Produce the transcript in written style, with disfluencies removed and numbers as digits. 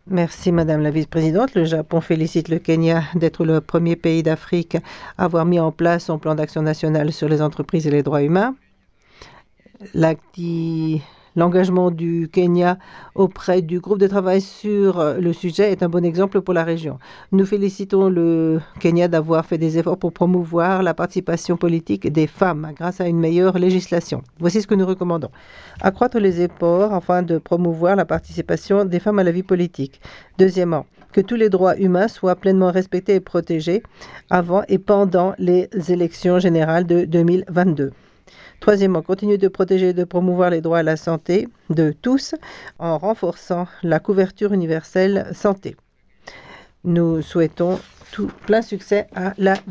Merci Madame la Vice-présidente. Le Japon félicite le Kenya d'être le premier pays d'Afrique à avoir mis en place son plan d'action national sur les entreprises et les droits humains. L'engagement du Kenya auprès du groupe de travail sur le sujet est un bon exemple pour la région. Nous félicitons le Kenya d'avoir fait des efforts pour promouvoir la participation politique des femmes grâce à une meilleure législation. Voici ce que nous recommandons. Accroître les efforts afin de promouvoir la participation des femmes à la vie politique. Deuxièmement, que tous les droits humains soient pleinement respectés et protégés avant et pendant les élections générales de 2022. Troisièmement, continuer de protéger et de promouvoir les droits à la santé de tous en renforçant la couverture universelle santé. Nous souhaitons plein succès à la